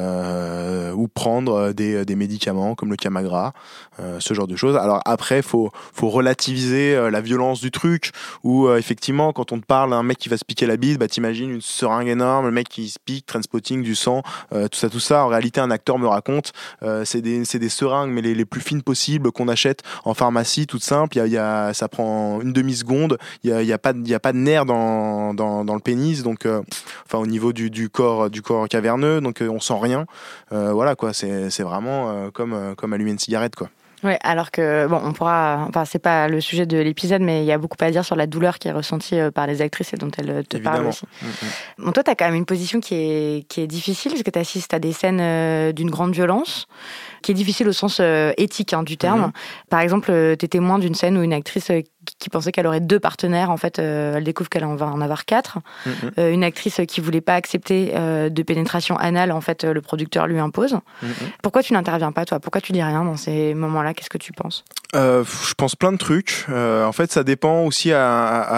euh, ou prendre des des médicaments comme le Camagra, euh, ce genre de choses. Alors après faut faut relativiser euh, la violence du truc où euh, effectivement quand on te parle d'un mec qui va se piquer la bite, bah t'imagines une seringue énorme, le mec qui se pique, Trainspotting, du sang, euh, tout ça tout ça. En réalité un acteur me raconte euh, c'est des c'est des seringues mais les les plus fines possibles qu'on achète en pharmacie, toutes simples. Il y a il y a ça prend une demi seconde. Il y a il y a pas il y a pas de nerf dans Dans, dans le pénis, donc euh, enfin au niveau du, du corps du corps caverneux, donc euh, on sent rien. Euh, voilà quoi, c'est c'est vraiment euh, comme euh, comme allumer une cigarette quoi. Ouais, alors que bon, on pourra, enfin c'est pas le sujet de l'épisode, mais il y a beaucoup à dire sur la douleur qui est ressentie par les actrices et dont elles te Évidemment. parlent aussi. Mmh. Bon, toi, t'as quand même une position qui est qui est difficile parce que t'assistes à des scènes euh, d'une grande violence, qui est difficile au sens euh, éthique hein, du terme. Mmh. Par exemple, euh, t'es témoin d'une scène où une actrice euh, qui pensait qu'elle aurait deux partenaires, en fait, euh, elle découvre qu'elle en va en avoir quatre. Mmh. Euh, une actrice qui voulait pas accepter euh, de pénétration anale, en fait, euh, le producteur lui impose. Mmh. Pourquoi tu n'interviens pas, toi ? Pourquoi tu dis rien dans ces moments-là ? Qu'est-ce que tu penses ? Euh, je pense plein de trucs. Euh, en fait, ça dépend aussi à,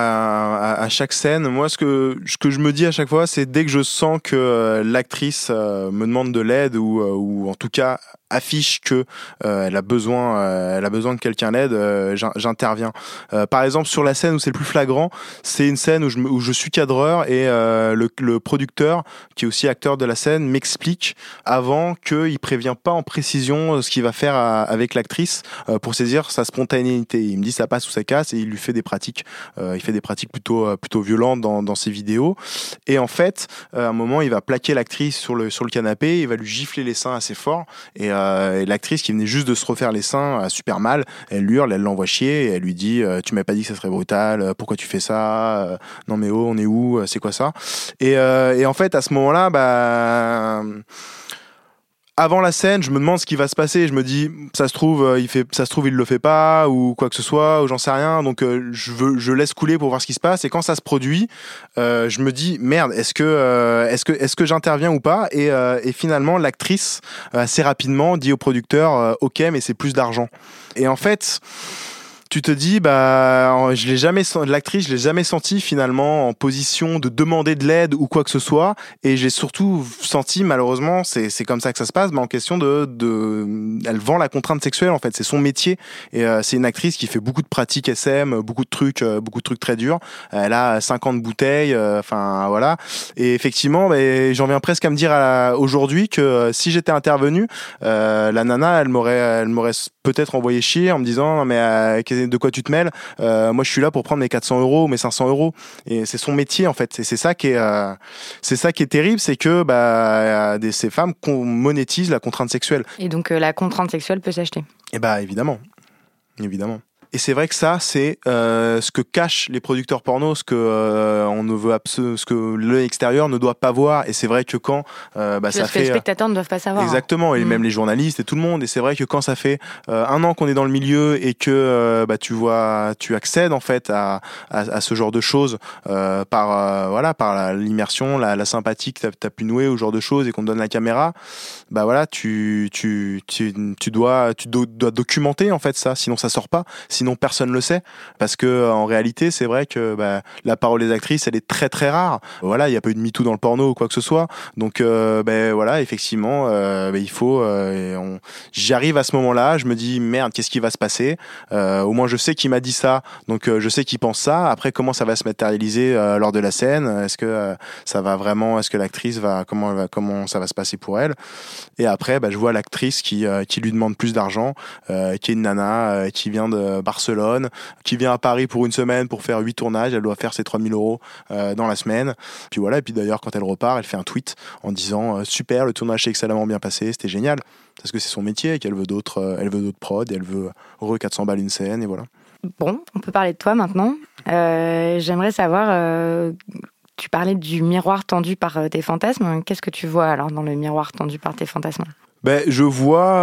à, à, à chaque scène. Moi, ce que, ce que je me dis à chaque fois, c'est dès que je sens que euh, l'actrice euh, me demande de l'aide ou, euh, ou en tout cas affiche que euh, elle a besoin, euh, elle a besoin que quelqu'un l'aide, euh, j'interviens. Euh, par exemple, sur la scène où c'est le plus flagrant, c'est une scène où je, où je suis cadreur et euh, le, le producteur, qui est aussi acteur de la scène, m'explique avant qu'il prévient pas en précision ce qu'il va faire à, avec l'actrice euh, pour saisir sa spontanéité. Il me dit ça passe ou ça casse et il lui fait des pratiques, euh, il fait des pratiques plutôt plutôt violentes dans, dans ses vidéos. Et en fait, à un moment, il va plaquer l'actrice sur le sur le canapé, il va lui gifler les seins assez fort et euh, et l'actrice qui venait juste de se refaire les seins a super mal, elle hurle, elle l'envoie chier et elle lui dit euh, tu m'as pas dit que ça serait brutal, pourquoi tu fais ça, euh, non mais oh on est où, c'est quoi ça, et, euh, et en fait à ce moment là bah avant la scène, je me demande ce qui va se passer. Je me dis, ça se trouve, il fait, ça se trouve, il le fait pas ou quoi que ce soit, ou j'en sais rien. Donc, euh, je veux, je laisse couler pour voir ce qui se passe. Et quand ça se produit, euh, je me dis, merde, est-ce que, euh, est-ce que, est-ce que j'interviens ou pas ? Et, euh, et finalement, l'actrice assez rapidement dit au producteur, euh, ok, mais c'est plus d'argent. Et en fait. tu te dis, bah, je l'ai jamais, l'actrice, je l'ai jamais senti finalement en position de demander de l'aide ou quoi que ce soit, et j'ai surtout senti, malheureusement, c'est c'est comme ça que ça se passe, mais en question de, de, elle vend la contrainte sexuelle en fait, c'est son métier, et euh, c'est une actrice qui fait beaucoup de pratiques S M, beaucoup de trucs, euh, beaucoup de trucs très durs. Elle a cinquante bouteilles, enfin euh, voilà, et effectivement, bah, j'en viens presque à me dire à, aujourd'hui que euh, si j'étais intervenu, euh, la nana, elle m'aurait, elle m'aurait peut-être envoyé chier en me disant non mais euh, de quoi tu te mêles, euh, moi je suis là pour prendre mes quatre cents euros, mes cinq cents euros, et c'est son métier en fait, et c'est ça qui est euh, c'est ça qui est terrible, c'est que bah des, ces femmes qu'on monétise la contrainte sexuelle, et donc euh, la contrainte sexuelle peut s'acheter. Et bah évidemment évidemment Et c'est vrai que ça, c'est euh, ce que cachent les producteurs porno, ce que euh, on ne veut abso- ce que l'œil extérieur ne doit pas voir. Et c'est vrai que quand euh, bah, ça Parce fait que les spectateurs ne doivent pas savoir. exactement, hein. et mmh. même les journalistes et tout le monde. Et c'est vrai que quand ça fait euh, un an qu'on est dans le milieu et que euh, bah tu vois, tu accèdes en fait à à, à ce genre de choses euh, par euh, voilà par la, l'immersion, la, la sympathie que t'as, t'as pu nouer au genre de choses et qu'on te donne la caméra. Bah voilà, tu tu tu tu dois tu do- dois documenter en fait ça, sinon ça sort pas. Sinon personne le sait, parce que en réalité c'est vrai que bah, la parole des actrices elle est très très rare. Voilà, il y a pas eu de MeToo dans le porno ou quoi que ce soit, donc euh, ben voilà, effectivement euh, ben, il faut euh, on... j'arrive à ce moment-là, je me dis merde, qu'est-ce qui va se passer, euh, au moins je sais qui m'a dit ça, donc euh, je sais qu'il pense ça. Après comment ça va se matérialiser euh, lors de la scène, est-ce que euh, ça va vraiment, est-ce que l'actrice va comment elle va comment ça va se passer pour elle. Et après ben, je vois l'actrice qui euh, qui lui demande plus d'argent, euh, qui est une nana euh, qui vient de Barcelone, qui vient à Paris pour une semaine pour faire huit tournages, elle doit faire ses trois mille euros euh, dans la semaine. Puis voilà, et puis d'ailleurs quand elle repart, elle fait un tweet en disant euh, super, le tournage s'est excellemment bien passé, c'était génial, parce que c'est son métier et qu'elle veut d'autres, euh, elle veut d'autres prods, et elle veut re quatre cents balles une scène, et voilà. Bon, on peut parler de toi maintenant. Euh, j'aimerais savoir, euh, tu parlais du miroir tendu par tes fantasmes. Qu'est-ce que tu vois alors dans le miroir tendu par tes fantasmes ? Ben, je vois,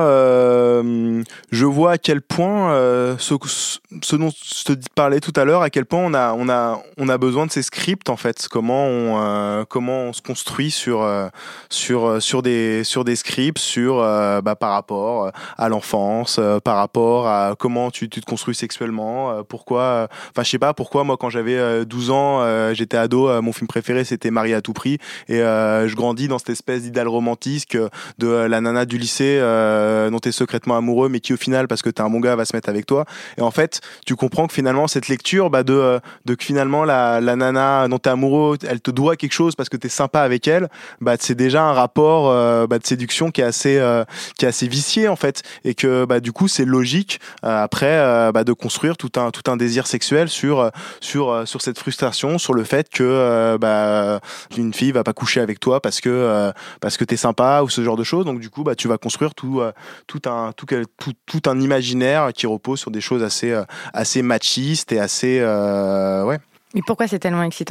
euh, je vois à quel point euh, ce, ce dont je te parlais tout à l'heure, à quel point on a, on a, on a besoin de ces scripts en fait. Comment on, euh, comment on se construit sur, euh, sur, sur des, sur des scripts, sur, euh, bah, par rapport à l'enfance, euh, par rapport à comment tu, tu te construis sexuellement, euh, pourquoi, enfin, euh, je sais pas pourquoi moi quand j'avais euh, douze ans, euh, j'étais ado, euh, mon film préféré c'était Marié à tout prix, et euh, je grandis dans cette espèce d'idéal romantique de euh, la nana du lycée euh, dont t'es secrètement amoureux, mais qui au final, parce que t'es un bon gars, va se mettre avec toi. Et en fait, tu comprends que finalement cette lecture bah, de, de que finalement la, la nana dont t'es amoureux, elle te doit quelque chose parce que t'es sympa avec elle, bah c'est déjà un rapport euh, bah, de séduction qui est assez euh, qui est assez vicié en fait, et que bah du coup c'est logique euh, après euh, bah, de construire tout un tout un désir sexuel sur sur sur cette frustration, sur le fait que euh, bah une fille va pas coucher avec toi parce que euh, parce que t'es sympa ou ce genre de choses. Donc du coup bah tu vas construire tout, euh, tout, un, tout, tout, tout un imaginaire qui repose sur des choses assez, euh, assez machistes et assez... Euh, ouais. Et pourquoi c'est tellement excitant ?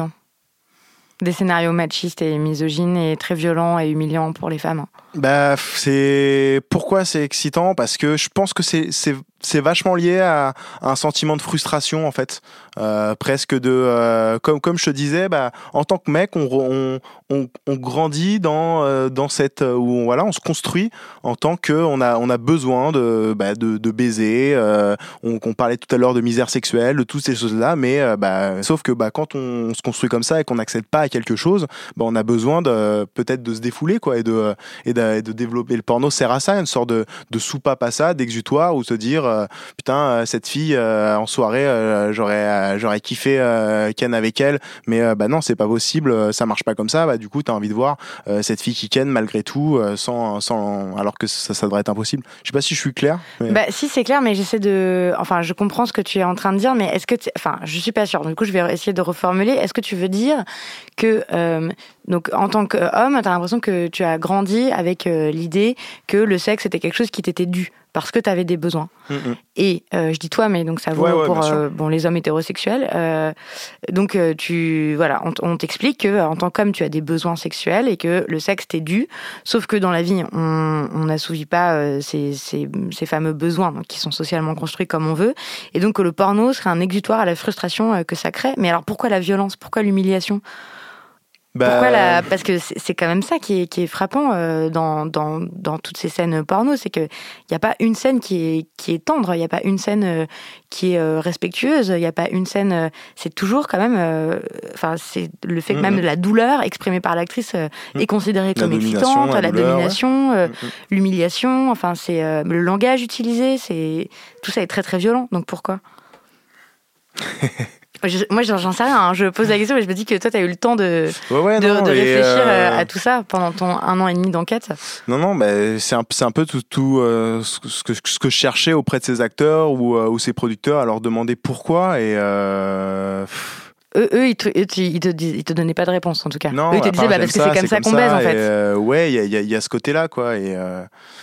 Des scénarios machistes et misogynes et très violents et humiliants pour les femmes. Bah, c'est... Pourquoi c'est excitant ? Parce que je pense que c'est... c'est... c'est vachement lié à un sentiment de frustration en fait, euh, presque de euh, comme comme je te disais, bah en tant que mec on on on, on grandit dans euh, dans cette où on, voilà on se construit en tant que on a on a besoin de bah, de, de baiser, euh, on, on parlait tout à l'heure de misère sexuelle, de toutes ces choses là, mais euh, bah sauf que bah quand on, on se construit comme ça et qu'on n'accède pas à quelque chose, bah on a besoin de peut-être de se défouler quoi, et de et de, et de développer. Le porno sert à ça, une sorte de de soupape à ça, d'exutoire, ou se dire euh, putain, cette fille euh, en soirée, euh, j'aurais euh, j'aurais kiffé euh, ken avec elle, mais euh, bah non, c'est pas possible, ça marche pas comme ça. Bah du coup, t'as envie de voir euh, cette fille qui ken malgré tout, euh, sans sans alors que ça, ça devrait être impossible. Je sais pas si je suis clair. Mais... Bah si, c'est clair, mais j'essaie de, enfin, je comprends ce que tu es en train de dire, mais est-ce que, enfin, je suis pas sûre. Du coup, je vais essayer de reformuler. Est-ce que tu veux dire que euh, donc en tant qu'homme, t'as l'impression que tu as grandi avec euh, l'idée que le sexe était quelque chose qui t'était dû parce que tu avais des besoins. Mm-hmm. Et euh, je dis toi, mais donc ça vaut ouais, ouais, pour euh, bon les hommes hétérosexuels. Euh, donc euh, tu voilà, on, on t'explique que en tant qu'homme, tu as des besoins sexuels et que le sexe t'est dû. Sauf que dans la vie, on n'assouvit pas euh, ces, ces, ces fameux besoins, donc qui sont socialement construits comme on veut. Et donc que le porno serait un exutoire à la frustration euh, que ça crée. Mais alors pourquoi la violence ? Pourquoi l'humiliation ? Bah, Pourquoi la... Parce que c'est, c'est quand même ça qui est, qui est frappant euh, dans, dans, dans toutes ces scènes porno, c'est qu'il n'y a pas une scène qui est, qui est tendre, il n'y a pas une scène euh, qui est euh, respectueuse, il n'y a pas une scène... Euh, c'est toujours quand même... Enfin, euh, c'est le fait que mmh, même mmh. la douleur exprimée par l'actrice euh, mmh. est considérée comme la excitante, la, la douleur, domination, ouais. euh, mmh. l'humiliation, enfin, c'est euh, le langage utilisé, c'est... tout ça est très très violent, donc pourquoi Je, moi, j'en sais rien. Hein. Je pose la question, mais je me dis que toi, tu as eu le temps de, ouais, ouais, de, non, de réfléchir euh... à tout ça pendant ton un an et demi d'enquête. Non, non, bah, c'est, un, c'est un peu tout, tout euh, ce, que, ce que je cherchais auprès de ces acteurs ou, euh, ou ces producteurs, à leur demander pourquoi. Et euh... eux, eux, ils te, ils, te, ils te donnaient pas de réponse, en tout cas. Non, eux, ils te disaient bah, parce que ça, c'est comme ça qu'on baise, en fait. Euh, ouais, il y a, y, a, y a ce côté-là, quoi. Et, euh...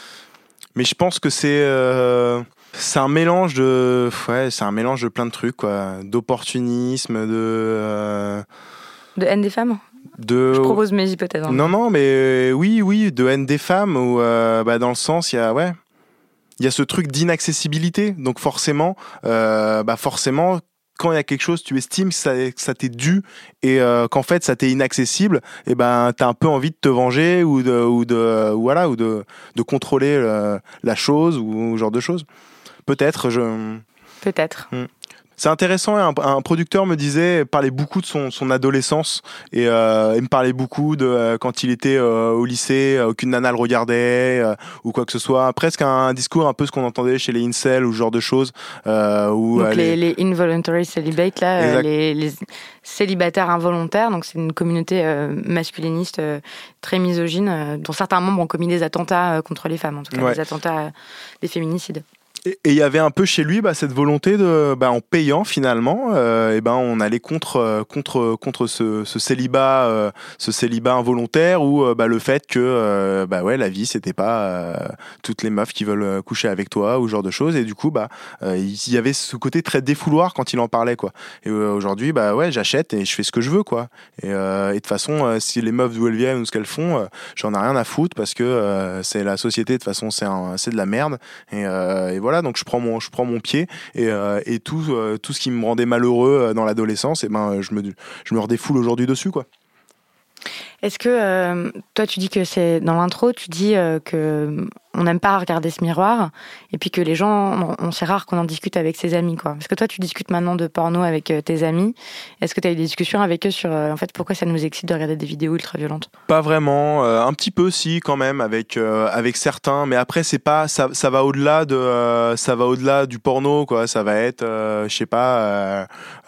Mais je pense que c'est... Euh... C'est un mélange de, ouais, c'est un mélange de plein de trucs, quoi, d'opportunisme, de, euh... de haine des femmes. De... Je propose mes hypothèses. Hein. Non, non, mais oui, oui, de haine des femmes, où, euh, bah, dans le sens, il y a, ouais, il y a ce truc d'inaccessibilité, donc forcément, euh, bah, forcément. Quand il y a quelque chose, tu estimes que ça, que ça t'est dû et euh, qu'en fait ça t'est inaccessible, et ben t'as un peu envie de te venger ou de, ou de, ou voilà, ou de, de contrôler le, la chose ou ce genre de choses. Peut-être, je. Peut-être. Hmm. C'est intéressant. Un, un producteur me disait, parlait beaucoup de son, son adolescence et euh, il me parlait beaucoup de euh, quand il était euh, au lycée, euh, aucune nana le regardait euh, ou quoi que ce soit. Presque un, un discours un peu ce qu'on entendait chez les incels ou ce genre de choses. Euh, où, donc euh, les, les involuntary celibates là, euh, les, les célibataires involontaires. Donc c'est une communauté euh, masculiniste euh, très misogyne, euh, dont certains membres ont commis des attentats euh, contre les femmes, en tout cas ouais. des attentats, euh, des féminicides. Et il y avait un peu chez lui bah, cette volonté de, bah, en payant finalement, euh, et ben on allait contre contre contre ce, ce célibat, euh, ce célibat involontaire ou euh, bah, le fait que euh, bah ouais la vie c'était pas euh, toutes les meufs qui veulent coucher avec toi ou ce genre de choses, et du coup bah euh, il y avait ce côté très défouloir quand il en parlait, quoi. Et euh, aujourd'hui bah ouais j'achète et je fais ce que je veux, quoi. Et, euh, et de toute façon euh, si les meufs d'où elles viennent ou ce qu'elles font, euh, j'en ai rien à foutre parce que euh, c'est la société, de toute façon c'est un, c'est de la merde, et, euh, et voilà. Donc je prends mon je prends mon pied et euh, et tout euh, tout ce qui me rendait malheureux dans l'adolescence, et ben je me je me redéfoule aujourd'hui dessus, quoi. Est-ce que euh, toi tu dis que c'est dans l'intro, tu dis euh, que on n'aime pas regarder ce miroir, et puis que les gens, on, c'est rare qu'on en discute avec ses amis, quoi. Parce que toi tu discutes maintenant de porno avec euh, tes amis. Est-ce que tu as eu des discussions avec eux sur euh, en fait pourquoi ça nous excite de regarder des vidéos ultra violentes? Pas vraiment, euh, un petit peu si quand même avec euh, avec certains, mais après c'est pas ça ça va au-delà de euh, ça va au-delà du porno, quoi. Ça va être euh, je sais pas euh,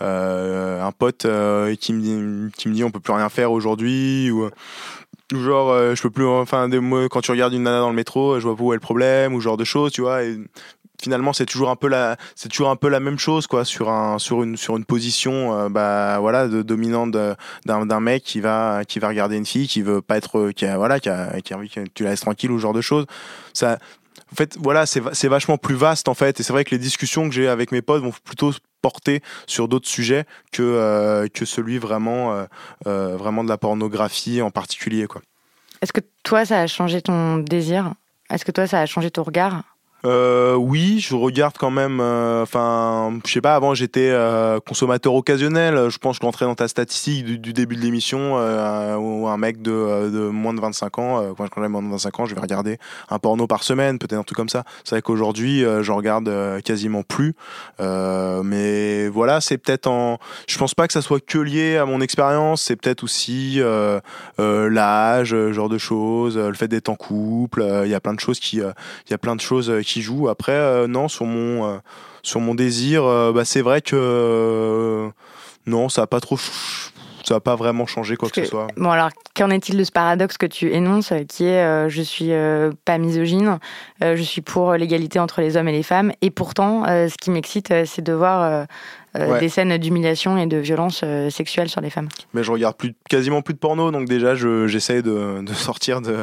euh, un pote euh, qui me dit qui me dit on peut plus rien faire aujourd'hui, ou genre euh, je peux plus, enfin des, moi, quand tu regardes une nana dans le métro, je vois pas où est le problème, ou ce genre de choses, tu vois. Et finalement c'est toujours un peu la c'est toujours un peu la même chose, quoi, sur un sur une sur une position euh, bah voilà de dominante de, d'un d'un mec qui va qui va regarder une fille qui veut pas être qui a voilà qui a qui a envie que tu la laisses tranquille, ou ce genre de choses. Ça en fait voilà, c'est c'est vachement plus vaste en fait, et c'est vrai que les discussions que j'ai avec mes potes vont plutôt porter sur d'autres sujets que euh, que celui vraiment euh, euh, vraiment de la pornographie en particulier, quoi. Est-ce que toi ça a changé ton désir? Est-ce que toi ça a changé ton regard? Euh, oui, je regarde quand même. Enfin, euh, je sais pas. Avant, j'étais euh, consommateur occasionnel. Je pense que je rentrais dans ta statistique du, du début de l'émission, euh, où un mec de, de moins de vingt-cinq ans, euh, quand j'ai moins de vingt-cinq ans, je vais regarder un porno par semaine, peut-être un truc comme ça. C'est vrai qu'aujourd'hui, euh, je regarde euh, quasiment plus. Euh, mais voilà, c'est peut-être en. Je pense pas que ça soit que lié à mon expérience. C'est peut-être aussi euh, euh, l'âge, genre de choses, le fait d'être en couple. Il euh, y a plein de choses qui, il euh, y a plein de choses qui joue. Après euh, non, sur mon euh, sur mon désir, euh, bah c'est vrai que euh, non, ça a pas trop ch- ça a pas vraiment changé quoi que, que ce soit. Bon alors, qu'en est-il de ce paradoxe que tu énonces, qui est euh, je suis euh, pas misogyne, euh, je suis pour l'égalité entre les hommes et les femmes, et pourtant euh, ce qui m'excite euh, c'est de voir euh, Euh, ouais. des scènes d'humiliation et de violence euh, sexuelle sur les femmes. Mais je regarde plus, quasiment plus de porno, donc déjà je, j'essaye de, de sortir de,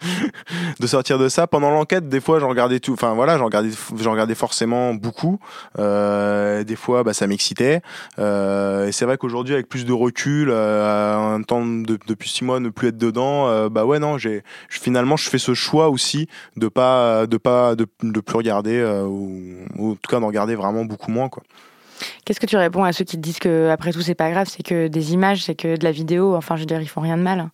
de sortir de ça. Pendant l'enquête, des fois j'en regardais tout, enfin voilà, j'en regardais, j'en regardais forcément beaucoup. Euh, des fois, bah ça m'excitait. Euh, et c'est vrai qu'aujourd'hui, avec plus de recul, euh, en temps de, depuis six mois, ne plus être dedans, euh, bah ouais non, j'ai, finalement je fais ce choix aussi de pas, de pas, de, de plus regarder, euh, ou, ou en tout cas d'en regarder vraiment beaucoup moins, quoi. Qu'est-ce que tu réponds à ceux qui te disent que après tout c'est pas grave, c'est que des images, c'est que de la vidéo, enfin je veux dire ils font rien de mal.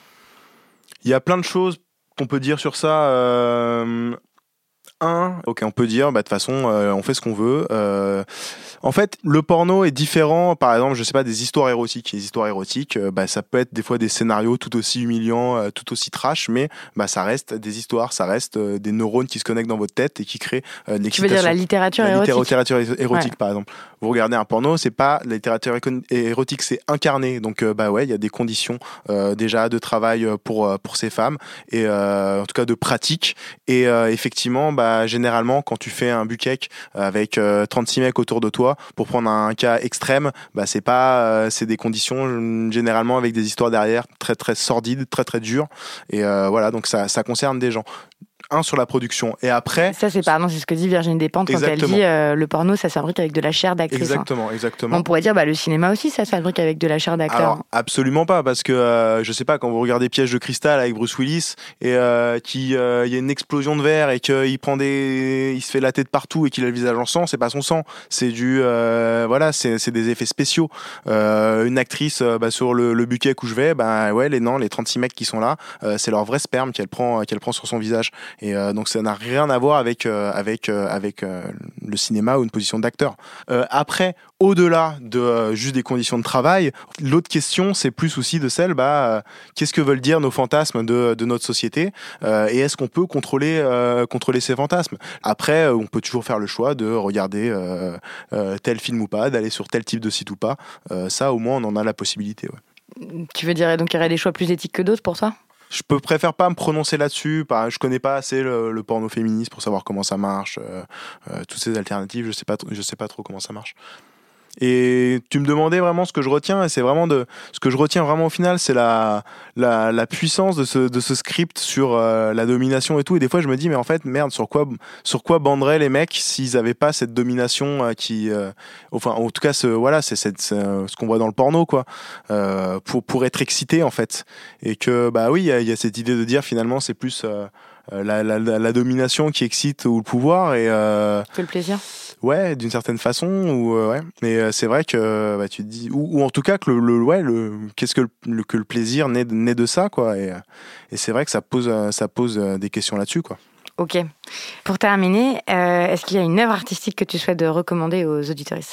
Il y a plein de choses qu'on peut dire sur ça. Euh... Un, ok, on peut dire, bah de toute façon, euh, on fait ce qu'on veut. Euh, en fait, le porno est différent. Par exemple, je sais pas, des histoires érotiques. Les histoires érotiques, euh, bah ça peut être des fois des scénarios tout aussi humiliants, euh, tout aussi trash, mais bah ça reste des histoires, ça reste euh, des neurones qui se connectent dans votre tête et qui créent euh, de l'excitation. Tu veux dire la littérature la érotique littérature érotique, ouais. Par exemple. Vous regardez un porno, c'est pas la littérature érotique, c'est incarné. Donc euh, bah ouais, il y a des conditions euh, déjà de travail pour pour ces femmes et euh, en tout cas de pratique. Et euh, effectivement, bah généralement, quand tu fais un bukkake avec euh, trente-six mecs autour de toi, pour prendre un cas extrême, bah c'est pas, euh, c'est des conditions généralement avec des histoires derrière très très sordides, très très dures. Et euh, voilà, donc ça ça concerne des gens. Un sur la production et après ça c'est pardon c'est ce que dit Virginie Despentes quand elle dit euh, le porno ça se fabrique avec de la chair d'actrice. Exactement, hein. exactement. On pourrait dire bah le cinéma aussi ça se fabrique avec de la chair d'acteur. Alors absolument pas parce que euh, je sais pas quand vous regardez Piège de cristal avec Bruce Willis et euh, qui il euh, y a une explosion de verre et qu'il prend des il se fait la tête partout et qu'il a le visage en sang, c'est pas son sang, c'est du euh, voilà, c'est c'est des effets spéciaux. Euh, une actrice euh, bah, sur le le bukkake où je vais, bah ouais, les non, les trente-six mecs qui sont là, euh, c'est leur vrai sperme qu'elle prend qu'elle prend sur son visage. Et euh, donc ça n'a rien à voir avec euh, avec euh, avec euh, le cinéma ou une position d'acteur. Euh, après, au-delà de euh, juste des conditions de travail, l'autre question c'est plus aussi de celle bah euh, qu'est-ce que veulent dire nos fantasmes de de notre société euh, et est-ce qu'on peut contrôler euh, contrôler ces fantasmes. Après, euh, on peut toujours faire le choix de regarder euh, euh, tel film ou pas, d'aller sur tel type de site ou pas. Euh, ça, au moins, on en a la possibilité. Ouais. Tu veux dire donc il y aurait des choix plus éthiques que d'autres pour toi? Je peux préfère pas me prononcer là-dessus. Je connais pas assez le, le porno féministe pour savoir comment ça marche. Euh, euh, toutes ces alternatives, je sais pas, je sais pas trop comment ça marche. Et tu me demandais vraiment ce que je retiens, et c'est vraiment de ce que je retiens vraiment au final, c'est la la, la puissance de ce de ce script sur euh, la domination et tout. Et des fois, je me dis mais en fait merde, sur quoi sur quoi banderaient les mecs s'ils avaient pas cette domination euh, qui, euh, enfin en tout cas ce voilà, c'est, c'est, c'est ce qu'on voit dans le porno quoi, euh, pour pour être excité en fait. Et que bah oui, il y a, y a cette idée de dire finalement c'est plus euh, la, la la domination qui excite ou le pouvoir et euh, que le plaisir. Ouais, d'une certaine façon, ou euh, ouais. Mais euh, c'est vrai que bah, tu te dis, ou, ou en tout cas que le, le ouais, le qu'est-ce que le, que le plaisir naît, naît de ça, quoi. Et, et c'est vrai que ça pose, ça pose des questions là-dessus, quoi. Ok. Pour terminer, euh, est-ce qu'il y a une œuvre artistique que tu souhaites recommander aux auditeuristes?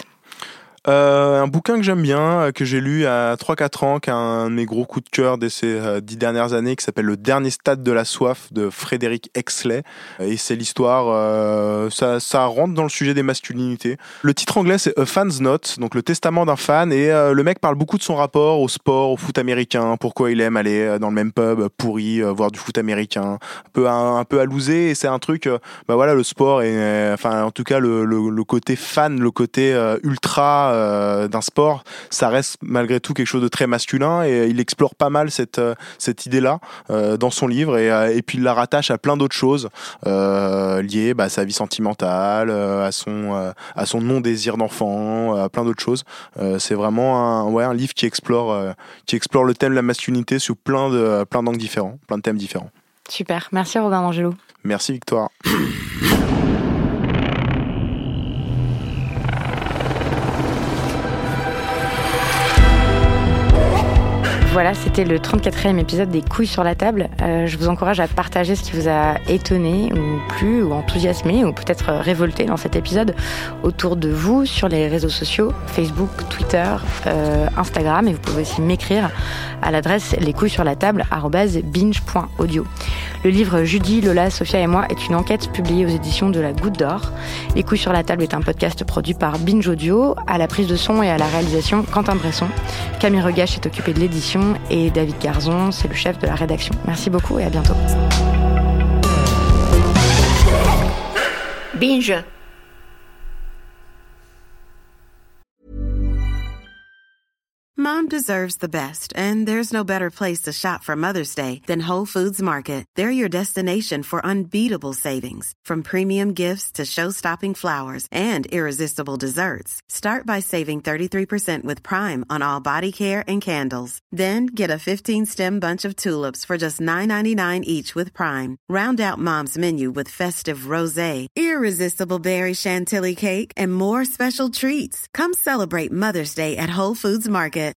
Euh, un bouquin que j'aime bien, que j'ai lu à trois quatre ans, qui a un de mes gros coups de cœur de ces euh, dix dernières années, qui s'appelle Le dernier stade de la soif de Frédéric Exley. Et c'est l'histoire, euh, ça, ça rentre dans le sujet des masculinités. Le titre anglais c'est A Fan's Note, donc le testament d'un fan. Et euh, le mec parle beaucoup de son rapport au sport, au foot américain, pourquoi il aime aller dans le même pub pourri, euh, voir du foot américain, un peu un, un peu à loser. Et c'est un truc, euh, bah voilà, le sport et euh, enfin en tout cas le, le, le côté fan, le côté euh, ultra Euh, d'un sport, ça reste malgré tout quelque chose de très masculin et il explore pas mal cette euh, cette idée-là euh, dans son livre et euh, et puis il la rattache à plein d'autres choses euh, liées bah, à sa vie sentimentale, euh, à son euh, à son non désir d'enfant, à plein d'autres choses. Euh, c'est vraiment un ouais un livre qui explore euh, qui explore le thème de la masculinité sous plein de plein d'angles différents, plein de thèmes différents. Super, merci Robin Mangello. Merci Victoire. Voilà, c'était le trente-quatrième épisode des Couilles sur la table. Euh, je vous encourage à partager ce qui vous a étonné ou plu ou enthousiasmé ou peut-être révolté dans cet épisode autour de vous sur les réseaux sociaux, Facebook, Twitter, euh, Instagram, et vous pouvez aussi m'écrire à l'adresse lescouillessurlatable arobase binge point audio. Le livre Judy, Lola, Sophia et moi est une enquête publiée aux éditions de la Goutte d'Or. Les Couilles sur la table est un podcast produit par Binge Audio, à la prise de son et à la réalisation Quentin Bresson. Camille Regache est occupé de l'édition et David Garzon, c'est le chef de la rédaction. Merci beaucoup et à bientôt. Binge. Mom deserves the best, and there's no better place to shop for Mother's Day than Whole Foods Market. They're your destination for unbeatable savings, from premium gifts to show-stopping flowers and irresistible desserts. Start by saving thirty-three percent with Prime on all body care and candles. Then get a fifteen-stem bunch of tulips for just nine ninety-nine each with Prime. Round out Mom's menu with festive rosé, irresistible berry chantilly cake, and more special treats. Come celebrate Mother's Day at Whole Foods Market.